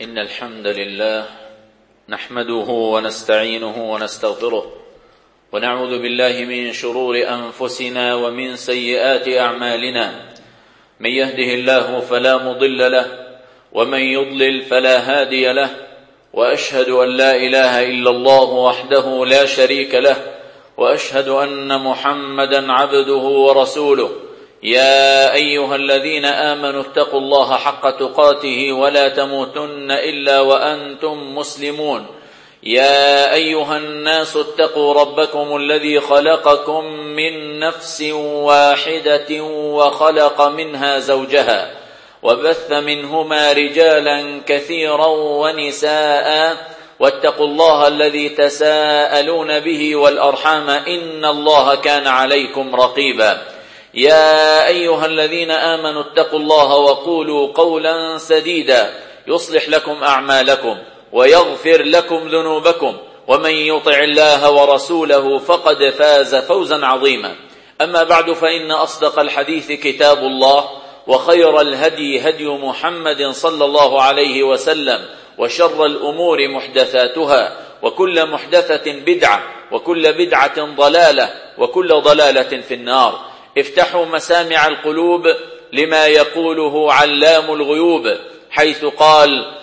إن الحمد لله نحمده ونستعينه ونستغفره ونعوذ بالله من شرور أنفسنا ومن سيئات أعمالنا. من يهده الله فلا مضل له ومن يضلل فلا هادي له، وأشهد أن لا إله إلا الله وحده لا شريك له، وأشهد أن محمدا عبده ورسوله. يا أيها الذين آمنوا اتقوا الله حق تقاته ولا تموتن إلا وأنتم مسلمون. يا أيها الناس اتقوا ربكم الذي خلقكم من نفس واحدة وخلق منها زوجها وبث منهما رجالا كثيرا ونساء، واتقوا الله الذي تساءلون به والأرحام إن الله كان عليكم رقيبا. يا أيها الذين آمنوا اتقوا الله وقولوا قولا سديدا يصلح لكم أعمالكم ويغفر لكم ذنوبكم، ومن يطع الله ورسوله فقد فاز فوزا عظيما. أما بعد، فإن أصدق الحديث كتاب الله، وخير الهدي هدي محمد صلى الله عليه وسلم، وشر الأمور محدثاتها، وكل محدثة بدعة، وكل بدعة ضلالة، وكل ضلالة في النار. افتحوا مسامع القلوب لما يقوله علام الغيوب، حيث قال: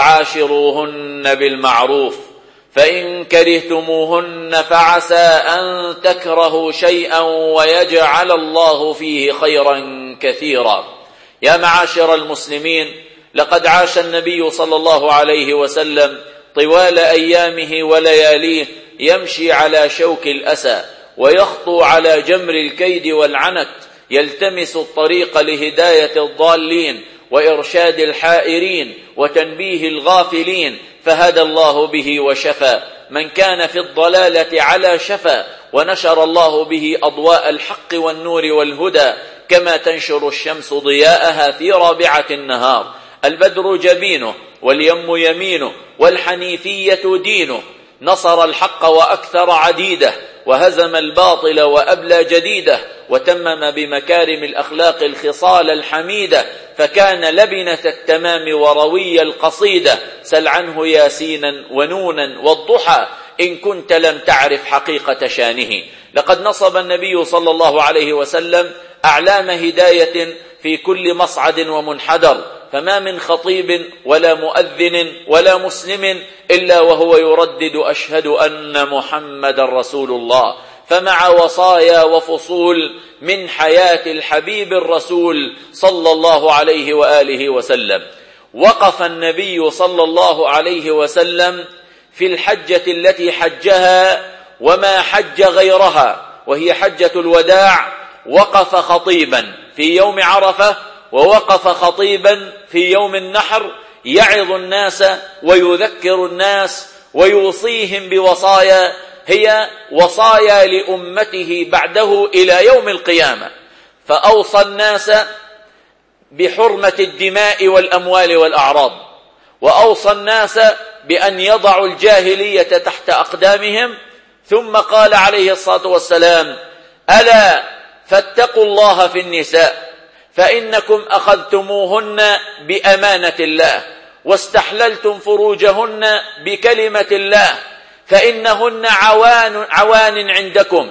وعاشروهن بالمعروف فإن كرهتموهن فعسى أن تكرهوا شيئا ويجعل الله فيه خيرا كثيرا. يا معاشر المسلمين، لقد عاش النبي صلى الله عليه وسلم طوال أيامه ولياليه يمشي على شوك الأسى، ويخطو على جمر الكيد والعنت، يلتمس الطريق لهداية الضالين وإرشاد الحائرين وتنبيه الغافلين، فهدى الله به وشفى من كان في الضلالة على شفا، ونشر الله به أضواء الحق والنور والهدى، كما تنشر الشمس ضياءها في رابعة النهار. البدر جبينه واليم يمينه والحنيفية دينه، نصر الحق وأكثر عديده، وهزم الباطل وأبلى جديده، وتمم بمكارم الأخلاق الخصال الحميدة، فكان لبنة التمام وروي القصيدة. سل عنه ياسينا ونونا والضحى إن كنت لم تعرف حقيقة شانه. لقد نصب النبي صلى الله عليه وسلم أعلام هداية في كل مصعد ومنحدر، فما من خطيب ولا مؤذن ولا مسلم إلا وهو يردد أشهد أن محمد رسول الله. فمع وصايا وفصول من حياة الحبيب الرسول صلى الله عليه وآله وسلم، وقف النبي صلى الله عليه وسلم في الحجة التي حجها وما حج غيرها، وهي حجة الوداع. وقف خطيبا في يوم عرفة، ووقف خطيبا في يوم النحر، يعظ الناس ويذكر الناس ويوصيهم بوصايا هي وصايا لأمته بعده إلى يوم القيامة. فأوصى الناس بحرمة الدماء والأموال والأعراض، وأوصى الناس بأن يضعوا الجاهلية تحت أقدامهم، ثم قال عليه الصلاة والسلام: ألا فاتقوا الله في النساء، فإنكم أخذتموهن بأمانة الله، واستحللتم فروجهن بكلمة الله، فإنهن عوان عندكم.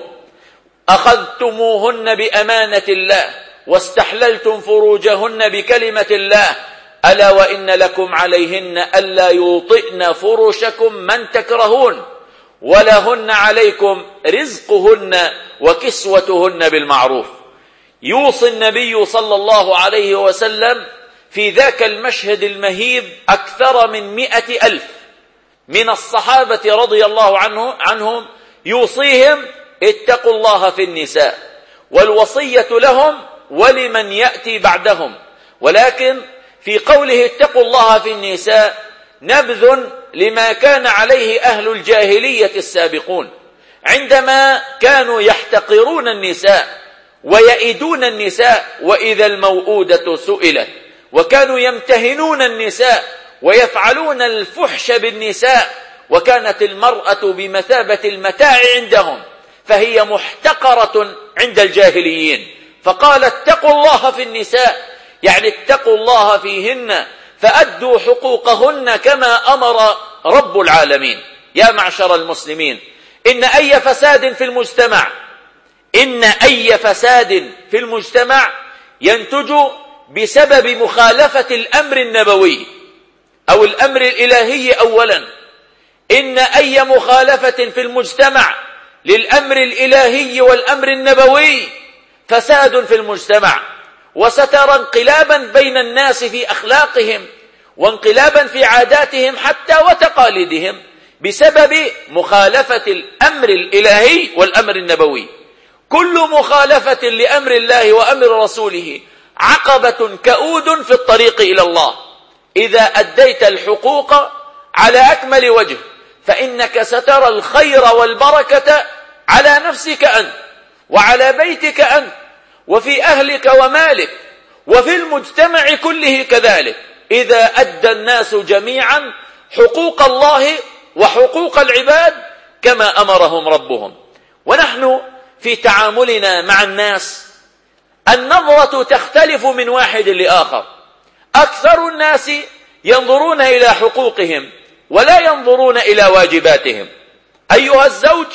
أخذتموهن بأمانة الله واستحللتم فروجهن بكلمة الله، ألا وإن لكم عليهن ألا يوطئن فرشكم من تكرهون، ولهن عليكم رزقهن وكسوتهن بالمعروف. يوصي النبي صلى الله عليه وسلم في ذاك المشهد المهيب أكثر من 100,000 من الصحابة رضي الله عنهم، يوصيهم: اتقوا الله في النساء. والوصية لهم ولمن يأتي بعدهم، ولكن في قوله اتقوا الله في النساء نبذ لما كان عليه أهل الجاهلية السابقون، عندما كانوا يحتقرون النساء ويئدون النساء وإذا الموءودة سئلت، وكانوا يمتهنون النساء ويفعلون الفحش بالنساء، وكانت المرأة بمثابة المتاع عندهم، فهي محتقرة عند الجاهليين. فقال: اتقوا الله في النساء، يعني اتقوا الله فيهن، فأدوا حقوقهن كما أمر رب العالمين. يا معشر المسلمين، إن أي فساد في المجتمع ينتج بسبب مخالفة الأمر النبوي أو الأمر الإلهي أولا. إن أي مخالفة في المجتمع للأمر الإلهي والأمر النبوي فساد في المجتمع، وسترى انقلابا بين الناس في أخلاقهم وانقلابا في عاداتهم حتى وتقاليدهم بسبب مخالفة الأمر الإلهي والأمر النبوي. كل مخالفة لأمر الله وأمر رسوله عقبة كؤود في الطريق إلى الله. إذا أديت الحقوق على أكمل وجه فإنك سترى الخير والبركة على نفسك أنت وعلى بيتك أنت وفي أهلك ومالك وفي المجتمع كله كذلك، إذا أدى الناس جميعا حقوق الله وحقوق العباد كما أمرهم ربهم. ونحن في تعاملنا مع الناس النظرة تختلف من واحد لآخر. أكثر الناس ينظرون إلى حقوقهم ولا ينظرون إلى واجباتهم. أيها الزوج،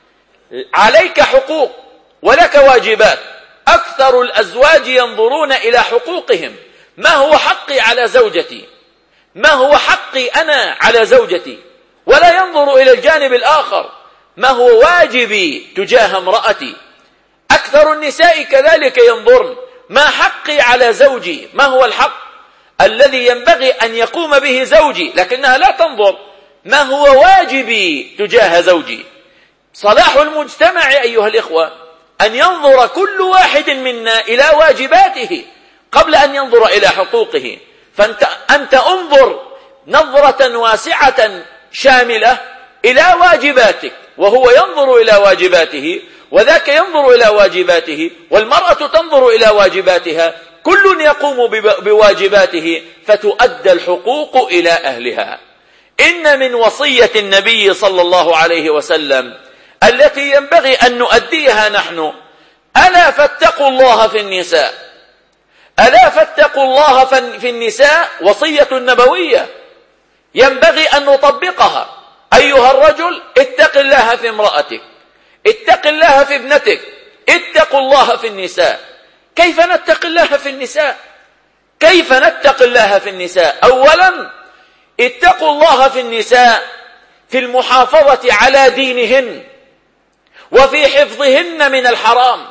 عليك حقوق ولك واجبات. أكثر الأزواج ينظرون إلى حقوقهم، ما هو حقي على زوجتي، ما هو حقي أنا على زوجتي، ولا ينظر إلى الجانب الآخر، ما هو واجبي تجاه امرأتي. أكثر النساء كذلك ينظرن ما حقي على زوجي، ما هو الحق الذي ينبغي أن يقوم به زوجي، لكنها لا تنظر ما هو واجبي تجاه زوجي. صلاح المجتمع أيها الإخوة أن ينظر كل واحد منا إلى واجباته قبل أن ينظر إلى حقوقه. فأنت انظر نظرة واسعة شاملة إلى واجباتك، وهو ينظر إلى واجباته وذاك ينظر إلى واجباته، والمرأة تنظر إلى واجباتها، كل يقوم بواجباته فتؤدى الحقوق إلى أهلها. إن من وصية النبي صلى الله عليه وسلم التي ينبغي أن نؤديها نحن: ألا فاتقوا الله في النساء. ألا فاتقوا الله في النساء وصية نبوية ينبغي أن نطبقها. أيها الرجل، اتق الله في امرأتك، اتق الله في ابنتك، اتقوا الله في النساء. كيف نتق الله في النساء؟ كيف نتق الله في النساء؟ أولا، اتقوا الله في النساء في المحافظة على دينهن وفي حفظهن من الحرام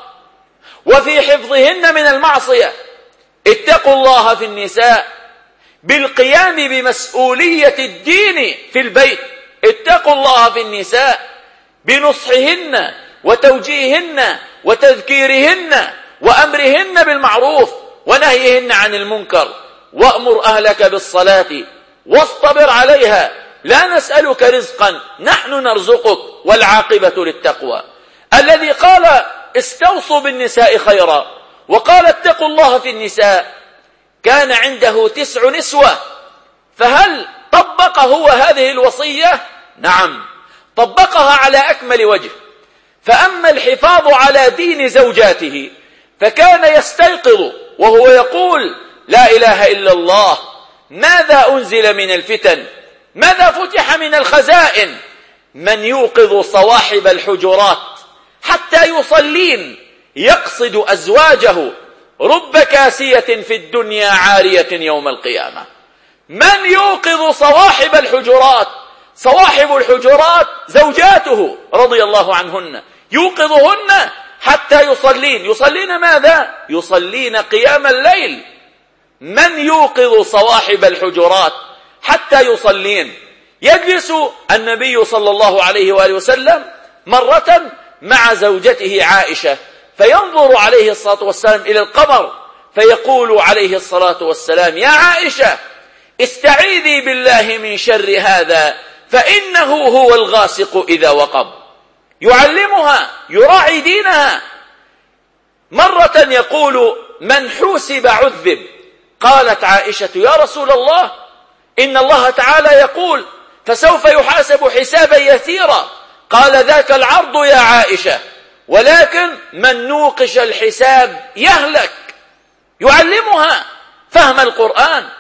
وفي حفظهن من المعصية. اتقوا الله في النساء بالقيام بمسؤولية الدين في البيت. اتقوا الله في النساء بنصحهن وتوجيههن وتذكيرهن وأمرهن بالمعروف ونهيهن عن المنكر. وأمر أهلك بالصلاة واصطبر عليها، لا نسألك رزقا نحن نرزقك والعاقبة للتقوى. الذي قال استوصوا بالنساء خيرا وقال اتقوا الله في النساء كان عنده 9 نسوة، فهل طبق هو هذه الوصية؟ نعم، طبقها على أكمل وجه. فأما الحفاظ على دين زوجاته فكان يستيقظ وهو يقول لا إله إلا الله، ماذا أنزل من الفتن، ماذا فتح من الخزائن. من يوقظ صواحب الحجرات حتى يصلين يقصد أزواجه، رب كاسية في الدنيا عارية يوم القيامة. من يوقظ صواحب الحجرات؟ صواحب الحجرات زوجاته رضي الله عنهن، يوقظهن حتى يصلين ماذا؟ يصلين قيام الليل. من يوقظ صواحب الحجرات حتى يصلين؟ يجلس النبي صلى الله عليه وآله وسلم مرة مع زوجته عائشة، فينظر عليه الصلاة والسلام إلى القمر فيقول عليه الصلاة والسلام: يا عائشة، استعيذي بالله من شر هذا فإنه هو الغاسق إذا وقب. يعلمها، يراعي دينها. مرة يقول: من حوسب عذب. قالت عائشة: يا رسول الله، إن الله تعالى يقول: فسوف يحاسب حسابا يسيرا. قال: ذاك العرض يا عائشة، ولكن من نوقش الحساب يهلك. يعلمها فهم القرآن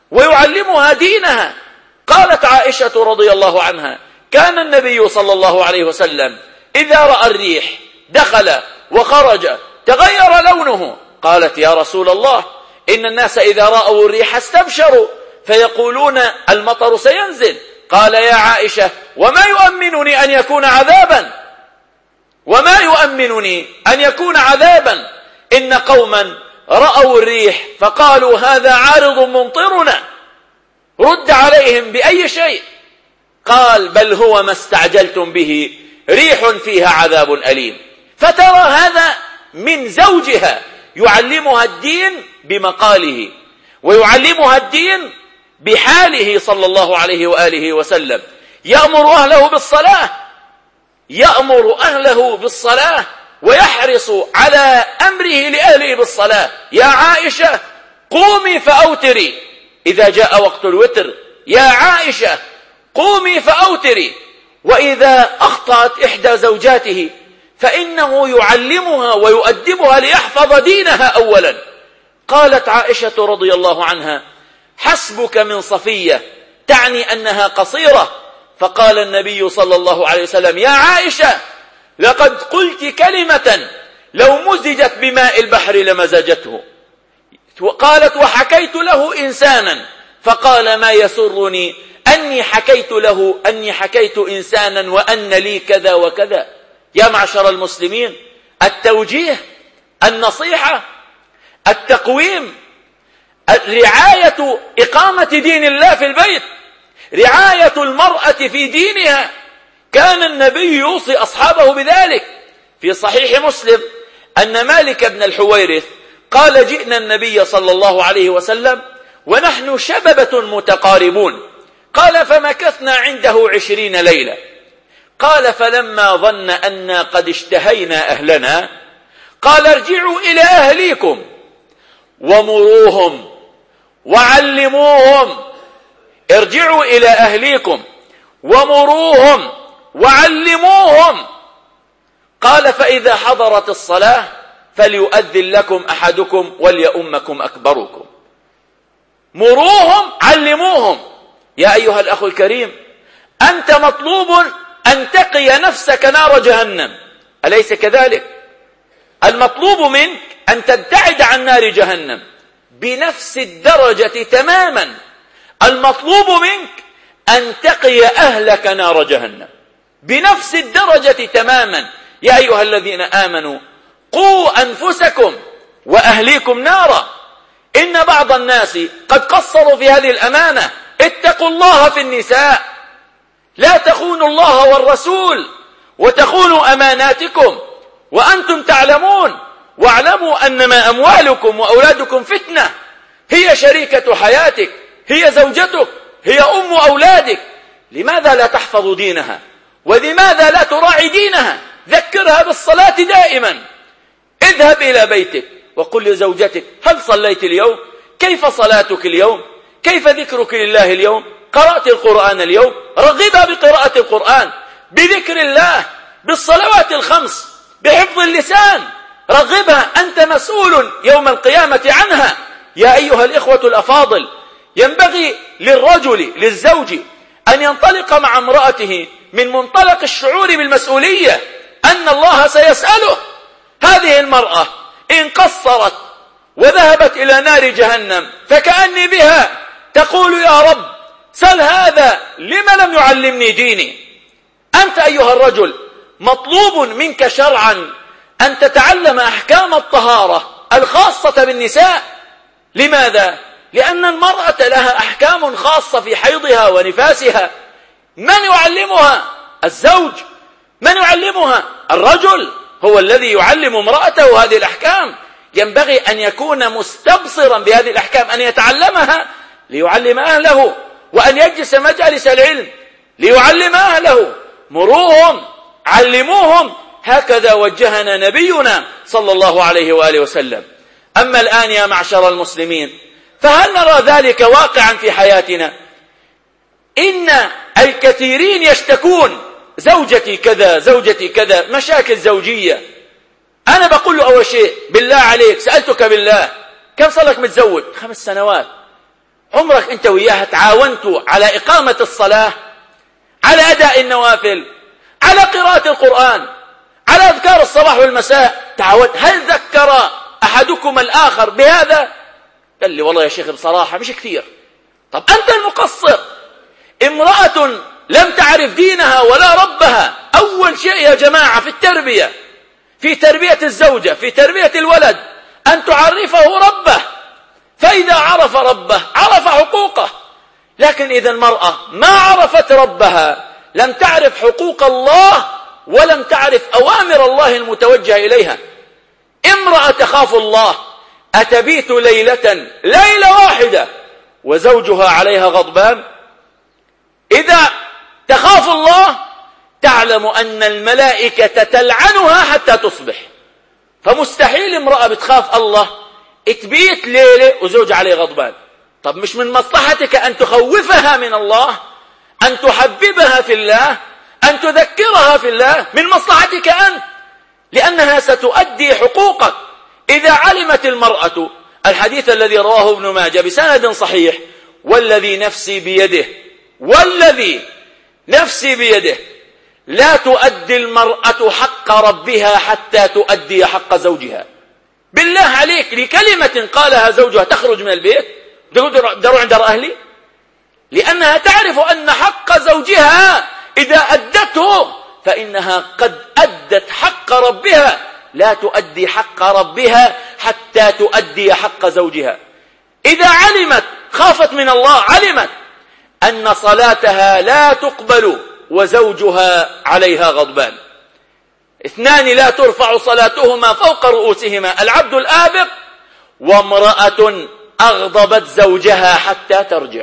ويعلمها دينها. قالت عائشة رضي الله عنها: كان النبي صلى الله عليه وسلم إذا رأى الريح دخل وخرج تغير لونه. قالت: يا رسول الله، إن الناس إذا رأوا الريح استبشروا فيقولون المطر سينزل. قال: يا عائشة، وما يؤمنني أن يكون عذابا، وما يؤمنني أن يكون عذابا، إن قوما رأوا الريح فقالوا هذا عارض ممطرنا، رد عليهم بأي شيء؟ قال: بل هو ما استعجلتم به، ريح فيها عذاب أليم. فترى هذا من زوجها يعلمها الدين بمقاله، ويعلمها الدين بحاله صلى الله عليه وآله وسلم. يأمر أهله بالصلاة، يأمر أهله بالصلاة ويحرص على أمره لأهله بالصلاة. يا عائشة قومي فأوتري إذا جاء وقت الوتر، يا عائشة قومي فأوتري. وإذا أخطأت إحدى زوجاته فإنه يعلمها ويؤدبها ليحفظ دينها أولا. قالت عائشة رضي الله عنها: حسبك من صفية، تعني أنها قصيرة. فقال النبي صلى الله عليه وسلم: يا عائشة لقد قلت كلمة لو مزجت بماء البحر لمزجته. قالت: وحكيت له إنسانا فقال: ما يسرني أني حكيت له أني حكيت إنسانا وأن لي كذا وكذا. يا معشر المسلمين، التوجيه، النصيحة، التقويم، رعاية إقامة دين الله في البيت، رعاية المرأة في دينها. كان النبي يوصي أصحابه بذلك. في صحيح مسلم أن مالك بن الحويرث قال: جئنا النبي صلى الله عليه وسلم ونحن شببة متقاربون. قال: فمكثنا عنده 20 ليلة. قال: فلما ظن أننا قد اشتهينا أهلنا قال: ارجعوا إلى أهليكم ومروهم وعلموهم. ارجعوا إلى أهليكم ومروهم وعلموهم. قال: فإذا حضرت الصلاة فليؤذن لكم أحدكم وليؤمكم أكبركم. مروهم، علموهم. يا أيها الأخ الكريم، أنت مطلوب أن تقي نفسك نار جهنم، أليس كذلك؟ المطلوب منك أن تبتعد عن نار جهنم بنفس الدرجة تماما. المطلوب منك أن تقي أهلك نار جهنم بنفس الدرجة تماما. يا أيها الذين آمنوا قوا أنفسكم وأهليكم نارا. إن بعض الناس قد قصروا في هذه الأمانة. اتقوا الله في النساء، لا تخونوا الله والرسول وتخونوا أماناتكم وأنتم تعلمون. واعلموا أنما أموالكم وأولادكم فتنة. هي شريكة حياتك، هي زوجتك، هي أم أولادك. لماذا لا تحفظ دينها؟ ولماذا لا تراعي دينها؟ ذكرها بالصلاة دائما. اذهب إلى بيتك وقل لزوجتك: هل صليت اليوم؟ كيف صلاتك اليوم؟ كيف ذكرك لله اليوم؟ قرأت القرآن اليوم؟ رغبها بقراءة القرآن، بذكر الله، بالصلوات الخمس، بحفظ اللسان. رغبها، أنت مسؤول يوم القيامة عنها. يا أيها الإخوة الأفاضل، ينبغي للرجل للزوج أن ينطلق مع امرأته من منطلق الشعور بالمسؤولية، أن الله سيسأله. هذه المرأة إن قصرت وذهبت إلى نار جهنم فكأني بها تقول: يا رب سل هذا لما لم يعلمني ديني. أنت أيها الرجل مطلوب منك شرعا أن تتعلم أحكام الطهارة الخاصة بالنساء. لماذا؟ لأن المرأة لها أحكام خاصة في حيضها ونفاسها. من يعلمها؟ الزوج. من يعلمها؟ الرجل هو الذي يعلم امرأته هذه الأحكام. ينبغي أن يكون مستبصرا بهذه الأحكام، أن يتعلمها ليعلم أهله، وأن يجلس مجالس العلم ليعلم أهله. مروهم، علموهم. هكذا وجهنا نبينا صلى الله عليه وآله وسلم. أما الآن يا معشر المسلمين، فهل نرى ذلك واقعا في حياتنا؟ إن الكثيرين يشتكون: زوجتي كذا، زوجتي كذا، مشاكل زوجية. أنا بقول له أول شيء: بالله عليك، سألتك بالله، كم صار لك متزوج؟ 5 سنوات. عمرك أنت وياها تعاونتوا على إقامة الصلاة، على أداء النوافل، على قراءة القرآن، على أذكار الصباح والمساء؟ تعاون. هل ذكر أحدكم الآخر بهذا؟ قال لي والله يا شيخ بصراحة مش كثير. طب أنت المقصر. امرأة لم تعرف دينها ولا ربها. أول شيء يا جماعة في التربية، في تربية الزوجة، في تربية الولد، أن تعرفه ربه، فإذا عرف ربه عرف حقوقه. لكن إذا المرأة ما عرفت ربها لم تعرف حقوق الله ولم تعرف أوامر الله المتوجهة إليها. امرأة تخاف الله أتبيت ليلة واحدة وزوجها عليها غضبان؟ إذا تخاف الله تعلم أن الملائكة تلعنها حتى تصبح. فمستحيل امرأة بتخاف الله تبيت ليلة وزوج عليه غضبان. طب مش من مصلحتك أن تخوفها من الله، أن تحببها في الله، أن تذكرها في الله؟ من مصلحتك أنت، لأنها ستؤدي حقوقك. إذا علمت المرأة الحديث الذي رواه ابن ماجه بسند صحيح: والذي نفسي بيده لا تؤدي المرأة حق ربها حتى تؤدي حق زوجها. بالله عليك، لكلمة قالها زوجها تخرج من البيت دروا عند أهلي، لأنها تعرف أن حق زوجها إذا أدته فإنها قد أدت حق ربها. لا تؤدي حق ربها حتى تؤدي حق زوجها. إذا علمت، خافت من الله، علمت أن صلاتها لا تقبل وزوجها عليها غضبان. 2 لا ترفع صلاتهما فوق رؤوسهما: العبد الآبق وامرأة أغضبت زوجها حتى ترجع.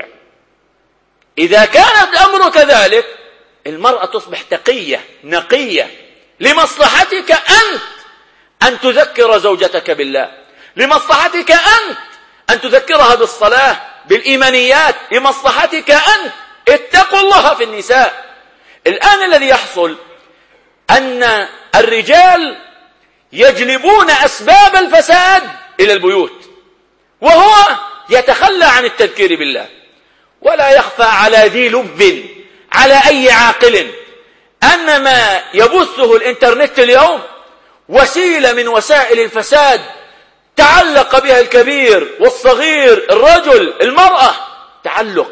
إذا كانت الأمر كذلك المرأة تصبح تقية نقية. لمصلحتك أنت أن تذكر زوجتك بالله، لمصلحتك أنت أن تذكرها بالصلاة، بالإيمانيات، لمصلحتك أنت. اتقوا الله في النساء. الآن الذي يحصل أن الرجال يجلبون أسباب الفساد إلى البيوت، وهو يتخلى عن التذكير بالله. ولا يخفى على ذي لب على أي عاقل أن ما يبثه الإنترنت اليوم وسيلة من وسائل الفساد تعلق بها الكبير والصغير، الرجل، المرأة. تعلق.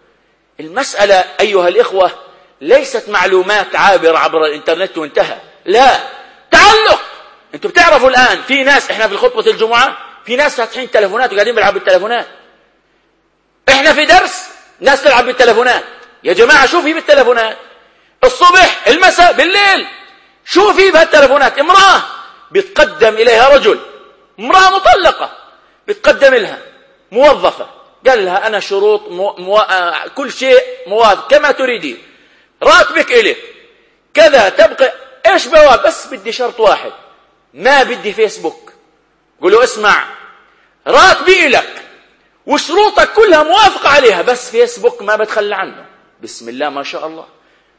المسألة أيها الإخوة ليست معلومات عابرة عبر الإنترنت وانتهى، لا، تعلق. أنتم بتعرفوا الآن في ناس، إحنا في خطبة الجمعة في ناس فاتحين تلفونات وقاعدين بيلعبوا بالتلفونات. إحنا في درس ناس تلعب بالتلفونات. يا جماعة شو في بالتلفونات؟ الصبح، المساء، بالليل، شو في بهالتلفونات؟ امرأة بتقدم إليها رجل، امرأة مطلقة بتقدم لها موظفة، قال لها أنا شروط كل شيء موافق كما تريدين، راتبك إليك كذا، تبقى إيش بواب، بس بدي شرط واحد، ما بدي فيسبوك. قولوا اسمع، راتبي إلك وشروطك كلها موافقة عليها، بس فيسبوك ما بتخلى عنه. بسم الله ما شاء الله.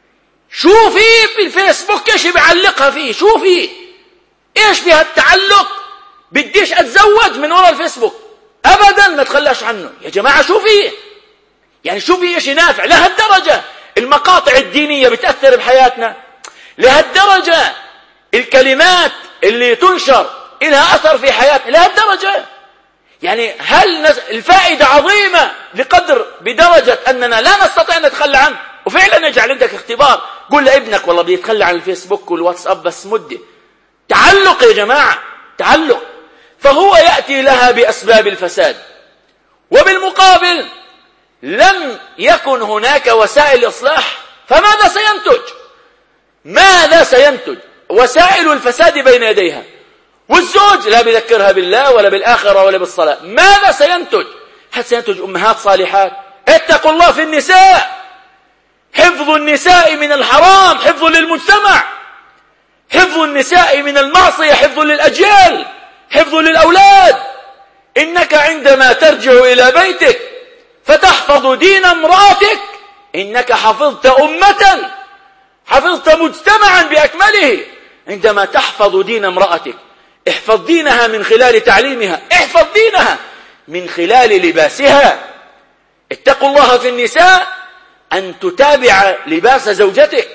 شو في بالفيسبوك؟ ايش بيعلقها فيه؟ شو فيه؟ ايش في هالتعلق؟ بديش اتزوج من وراء الفيسبوك ابدا، ما تخلاش عنه. يا جماعة شو فيه؟ يعني شو فيه شيء نافع لهالدرجة؟ المقاطع الدينية بتأثر بحياتنا لهالدرجة؟ الكلمات اللي تنشر إلها أثر في حياتنا لهالدرجة؟ يعني هل الفائدة عظيمة بدرجة أننا لا نستطيع أن نتخلى عنه؟ وفعلا يجعل عندك اختبار، قول لابنك والله بيتخلى عن الفيسبوك والواتساب بس مدة. تعلق يا جماعة، تعلق. فهو يأتي لها بأسباب الفساد، وبالمقابل لم يكن هناك وسائل إصلاح. فماذا سينتج؟ ماذا سينتج؟ وسائل الفساد بين يديها، والزوج لا بيذكرها بالله ولا بالآخرة ولا بالصلاة. ماذا سينتج؟ هل سينتج أمهات صالحات؟ اتقوا الله في النساء. حفظ النساء من الحرام حفظ للمجتمع، حفظ النساء من المعصية حفظ للأجيال، حفظ للأولاد. إنك عندما ترجع إلى بيتك فتحفظ دين امرأتك إنك حفظت أمة، حفظت مجتمعا بأكمله. عندما تحفظ دين امرأتك، احفظ دينها من خلال تعليمها، احفظ دينها من خلال لباسها. اتقوا الله في النساء أن تتابع لباس زوجتك.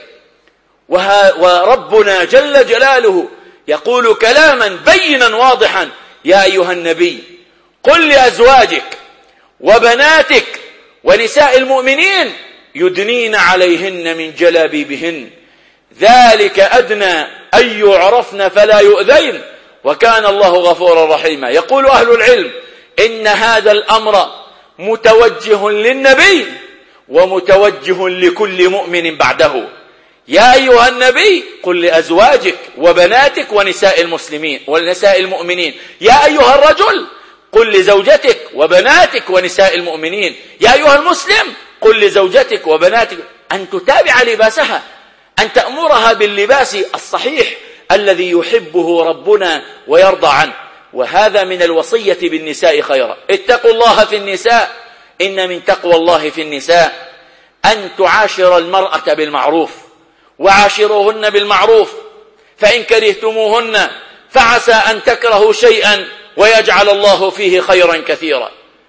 وربنا جل جلاله يقول كلاما بينا واضحا: يا أيها النبي قل لأزواجك وبناتك ونساء المؤمنين يدنين عليهن من جلابيبهن ذلك أدنى أن يعرفن فلا يؤذين وكان الله غفورا رحيما. يقول أهل العلم إن هذا الأمر متوجه للنبي ومتوجه لكل مؤمن بعده. يا أيها النبي قل لأزواجك وبناتك ونساء المسلمين ونساء المؤمنين. يا أيها الرجل قل لزوجتك وبناتك ونساء المؤمنين. يا أيها المسلم قل لزوجتك وبناتك أن تتابع لباسها، أن تأمرها باللباس الصحيح الذي يحبه ربنا ويرضى عنه. وهذا من الوصية بالنساء خيرا. اتقوا الله في النساء، إن من تقوى الله في النساء أن تعاشر المرأة بالمعروف، وعاشروهن بالمعروف، فإن كرهتموهن فعسى أن تكرهوا شيئا ويجعل الله فيه خيرا كثيرا.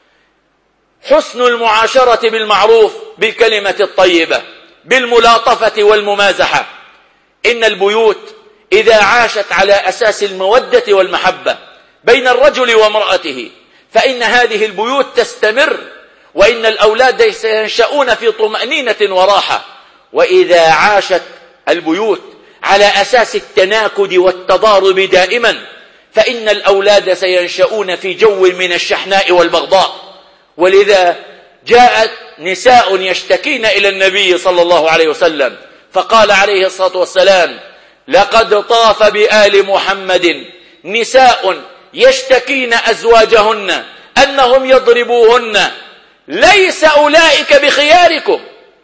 حسن المعاشرة بالمعروف بالكلمة الطيبة بالملاطفة والممازحة. إن البيوت إذا عاشت على أساس المودة والمحبة بين الرجل وامرأته فإن هذه البيوت تستمر، وإن الأولاد سينشؤون في طمأنينة وراحة. وإذا عاشت البيوت على أساس التناكد والتضارب دائما فإن الأولاد سينشؤون في جو من الشحناء والبغضاء. ولذا جاءت نساء يشتكين إلى النبي صلى الله عليه وسلم فقال عليه الصلاة والسلام: لقد طاف بآل محمد نساء يشتكين أزواجهن أنهم يضربوهن، ليس أولئك بخياركم،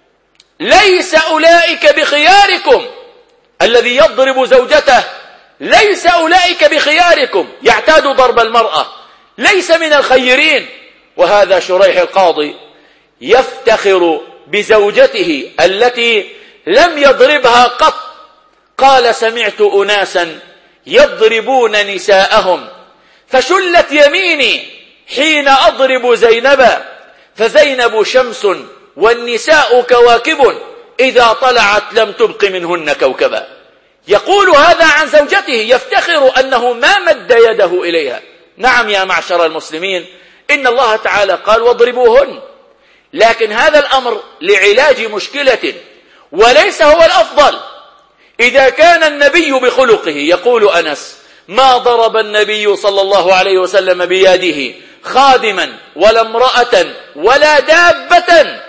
ليس أولئك بخياركم. الذي يضرب زوجته ليس أولئك بخياركم، يعتاد ضرب المرأة، ليس من الخيرين. وهذا شريح القاضي يفتخر بزوجته التي لم يضربها قط. قال: سمعت أناسا يضربون نساءهم فشلت يميني حين أضرب زينبا، فزينب شمس والنساء كواكب إذا طلعت لم تبق منهن كوكبا. يقول هذا عن زوجته، يفتخر أنه ما مد يده إليها. نعم يا معشر المسلمين، إن الله تعالى قال: واضربوهن، لكن هذا الأمر لعلاج مشكلة وليس هو الأفضل. إذا كان النبي بخلقه، يقول أنس: ما ضرب النبي صلى الله عليه وسلم بيده خادما ولا امرأة ولا دابة،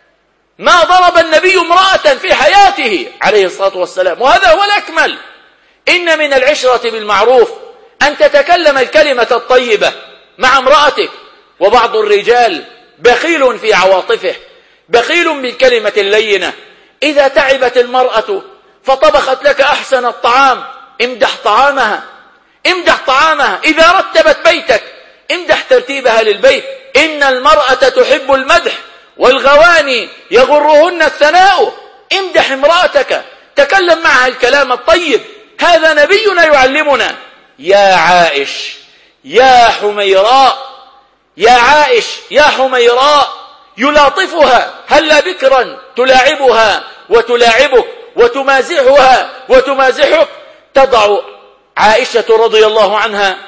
ما ضرب النبي امرأة في حياته عليه الصلاة والسلام، وهذا هو الأكمل. إن من العشرة بالمعروف أن تتكلم الكلمة الطيبة مع امرأتك. وبعض الرجال بخيل في عواطفه، بخيل بالكلمة اللينة. إذا تعبت المرأة فطبخت لك أحسن الطعام، امدح طعامها، امدح طعامها. إذا رتبت بيتك امدح ترتيبها للبيت. إن المرأة تحب المدح والغواني يغرهن الثناء. امدح امرأتك، تكلم معها الكلام الطيب. هذا نبينا يعلمنا. يا عائش يا حميراء، يا عائش يا حميراء، يلاطفها. هلا بكرا تلاعبها وتلاعبك وتمازحها وتمازحك. تضع عائشة رضي الله عنها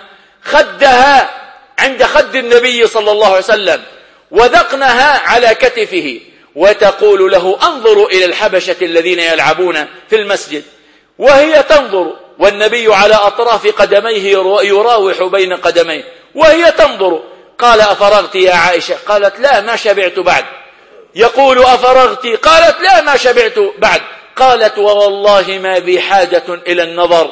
خدها عند خد النبي صلى الله عليه وسلم وذقنها على كتفه وتقول له: انظروا إلى الحبشة الذين يلعبون في المسجد، وهي تنظر والنبي على أطراف قدميه يراوح بين قدميه وهي تنظر. قال: أفرغت يا عائشة؟ قالت: لا، ما شبعت بعد. يقول: أفرغت؟ قالت: لا، ما شبعت بعد. قالت: ووالله ما بي حاجة إلى النظر،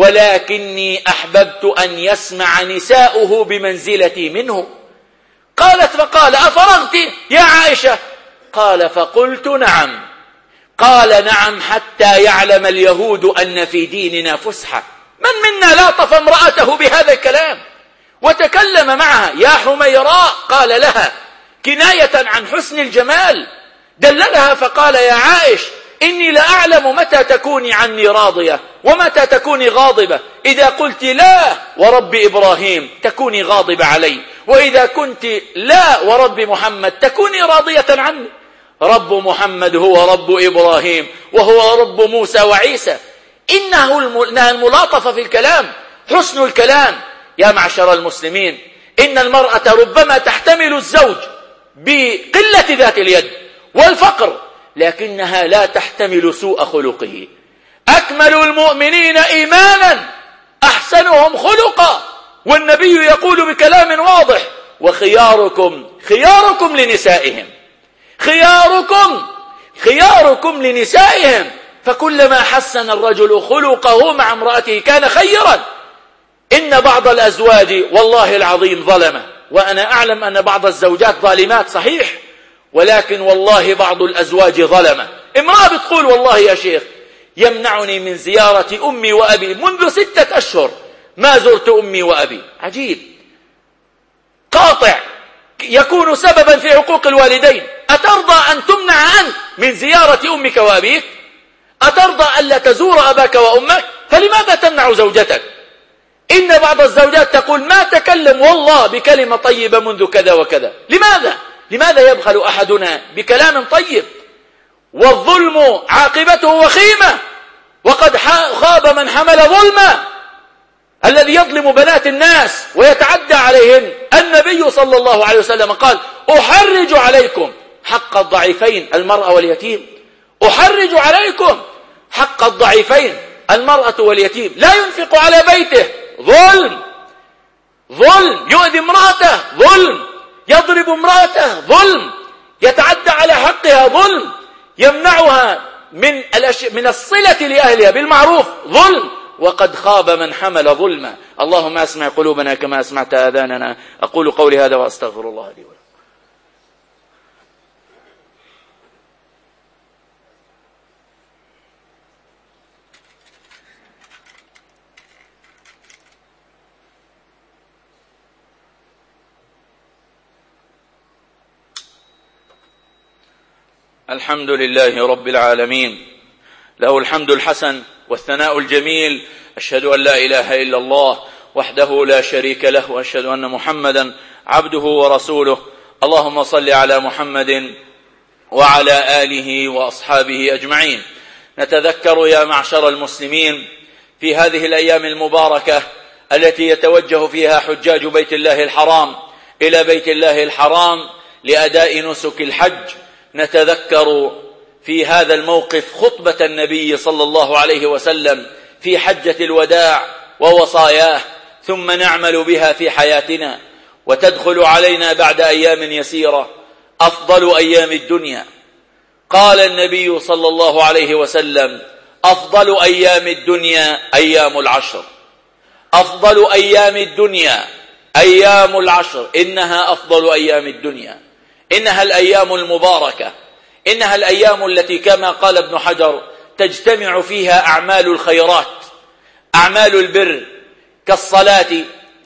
ولكني أحببت أن يسمع نساؤه بمنزلتي منه. قالت: فقال: أفرغت يا عائشة؟ قال: فقلت: نعم. قال: نعم، حتى يعلم اليهود أن في ديننا فسحة. من منا لاطف امرأته بهذا الكلام وتكلم معها؟ يا حميراء، قال لها كناية عن حسن الجمال، دللها فقال: يا عائش إني لأعلم متى تكوني عني راضية ومتى تكوني غاضبة. إذا قلت لا ورب إبراهيم تكوني غاضبة علي، وإذا كنت لا ورب محمد تكوني راضية عني. رب محمد هو رب إبراهيم وهو رب موسى وعيسى. إنها الملاطفة في الكلام، حسن الكلام. يا معشر المسلمين، إن المرأة ربما تحتمل الزوج بقلة ذات اليد والفقر، لكنها لا تحتمل سوء خلقه. أكمل المؤمنين إيمانا أحسنهم خلقا، والنبي يقول بكلام واضح: خياركم لنسائهم، خياركم لنسائهم. فكلما حسن الرجل خلقه مع امرأته كان خيرا. إن بعض الأزواج والله العظيم ظلمة، وأنا أعلم أن بعض الزوجات ظالمات صحيح، ولكن والله بعض الأزواج ظلمة. امرأة بتقول: والله يا شيخ يمنعني من زيارة أمي وأبي منذ 6 أشهر ما زرت أمي وأبي. عجيب، قاطع يكون سببا في عقوق الوالدين. أترضى أن تمنع أنت من زيارة أمك وأبيك؟ أترضى ألا تزور أباك وأمك؟ فلماذا تمنع زوجتك؟ إن بعض الزوجات تقول: ما تكلم والله بكلمة طيبة منذ كذا وكذا. لماذا يبخل أحدنا بكلام طيب؟ والظلم عاقبته وخيمة، وقد خاب من حمل ظلما. الذي يظلم بنات الناس ويتعدى عليهن، النبي صلى الله عليه وسلم قال: أحرج عليكم حق الضعيفين المرأة واليتيم. أحرج عليكم حق الضعيفين المرأة واليتيم. لا ينفق على بيته، ظلم، يؤذي امرأته، ظلم، يضرب امرأته، ظلم، يتعدى على حقها، ظلم، يمنعها من الصلة لأهلها بالمعروف، ظلم، وقد خاب من حمل ظلما. اللهم اسمع قلوبنا كما اسمعت آذاننا. أقول قولي هذا وأستغفر الله لي ولكم. الحمد لله رب العالمين، له الحمد الحسن والثناء الجميل. أشهد أن لا إله إلا الله وحده لا شريك له، وأشهد أن محمدا عبده ورسوله. اللهم صل على محمد وعلى آله وأصحابه أجمعين. نتذكر يا معشر المسلمين في هذه الأيام المباركة التي يتوجه فيها حجاج بيت الله الحرام إلى بيت الله الحرام لأداء نسك الحج، نتذكر في هذا الموقف خطبة النبي صلى الله عليه وسلم في حجة الوداع ووصاياه، ثم نعمل بها في حياتنا، وتدخل علينا بعد أيام يسيرة أفضل أيام الدنيا. قال النبي صلى الله عليه وسلم: أفضل أيام الدنيا أيام العشر، أفضل أيام الدنيا أيام العشر. إنها أفضل أيام الدنيا، إنها الأيام المباركة، إنها الأيام التي كما قال ابن حجر تجتمع فيها أعمال الخيرات، أعمال البر كالصلاة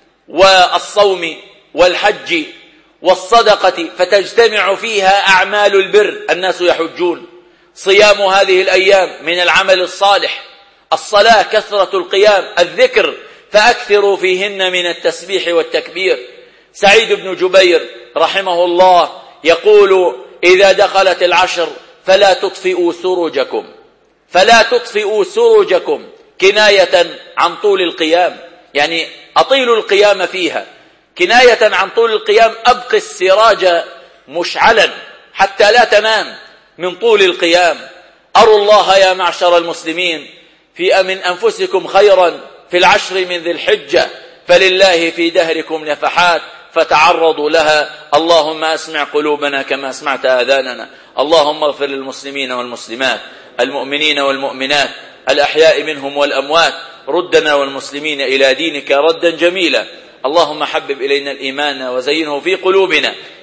والصوم والحج والصدقة، فتجتمع فيها أعمال البر. الناس يحجون. صيام هذه الأيام من العمل الصالح، الصلاة كثرة القيام، الذكر فأكثروا فيهن من التسبيح والتكبير. سعيد بن جبير رحمه الله يقول: إذا دخلت العشر فلا تطفئوا سروجكم، فلا تطفئوا سروجكم، كناية عن طول القيام، يعني أطيلوا القيام فيها، كناية عن طول القيام. أبقي السراج مشعلا حتى لا تنام من طول القيام. أروا الله يا معشر المسلمين من أنفسكم خيرا في العشر من ذي الحجة، فلله في دهركم نفحات فتعرضوا لها. اللهم أسمع قلوبنا كما أسمعت آذاننا. اللهم اغفر للمسلمين والمسلمات، المؤمنين والمؤمنات، الأحياء منهم والأموات. ردنا والمسلمين إلى دينك ردا جميلا. اللهم حبب إلينا الإيمان وزينه في قلوبنا،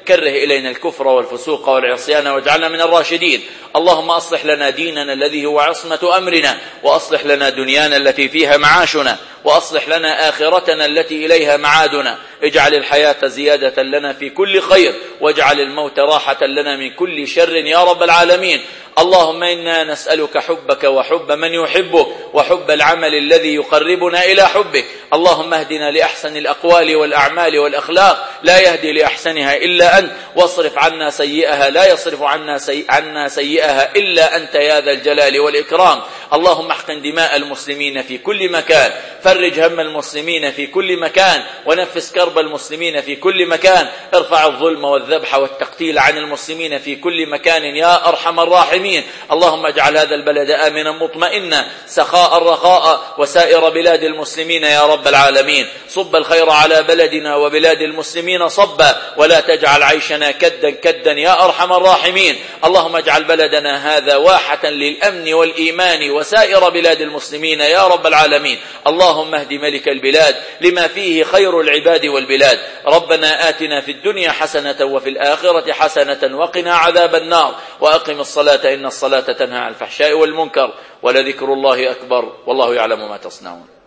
كره إلينا الكفر والفسوق والعصيان واجعلنا من الراشدين. اللهم أصلح لنا ديننا الذي هو عصمة أمرنا، وأصلح لنا دنيانا التي فيها معاشنا، وأصلح لنا آخرتنا التي إليها معادنا. اجعل الحياة زيادة لنا في كل خير، واجعل الموت راحة لنا من كل شر يا رب العالمين. اللهم إنا نسألك حبك وحب من يحبك، وحب العمل الذي يقربنا إلى حبك. اللهم اهدنا لأحسن الأقوال والأعمال والأخلاق، لا يهدي لأحسنها إلا أنت، واصرف عنا سيئها، لا يصرف عنا سيئها إلا أنت يا ذا الجلال والإكرام. اللهم احقن دماء المسلمين في كل مكان، فرج هم المسلمين في كل مكان، ونفس كرب المسلمين في كل مكان. ارفع الظلم والذبح والتقتيل عن المسلمين في كل مكان يا أرحم الراحمين. اللهم اجعل هذا البلد آمنا مطمئنا سخاء رخاء، وسائر بلاد المسلمين يا رب العالمين. صب الخير على بلدنا وبلاد المسلمين صبا، ولا تجعل عيشنا كدا يا أرحم الراحمين. اللهم اجعل بلدنا هذا واحة للأمن والإيمان وسائر بلاد المسلمين يا رب العالمين. اللهم اهد ملك البلاد لما فيه خير العباد والبلاد. ربنا آتنا في الدنيا حسنة وفي الآخرة حسنة وقنا عذاب النار. وأقم الصلاة إن الصلاة تنهى عن الفحشاء والمنكر، ولذكر الله أكبر، والله يعلم ما تصنعون.